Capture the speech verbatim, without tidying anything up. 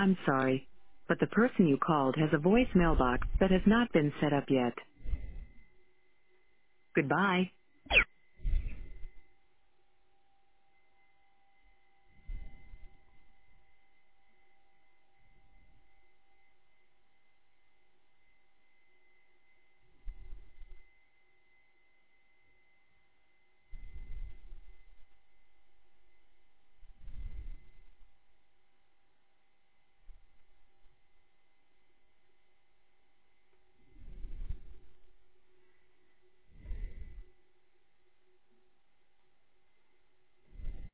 I'm sorry, but the person you called has a voice mailbox that has not been set up yet. Goodbye.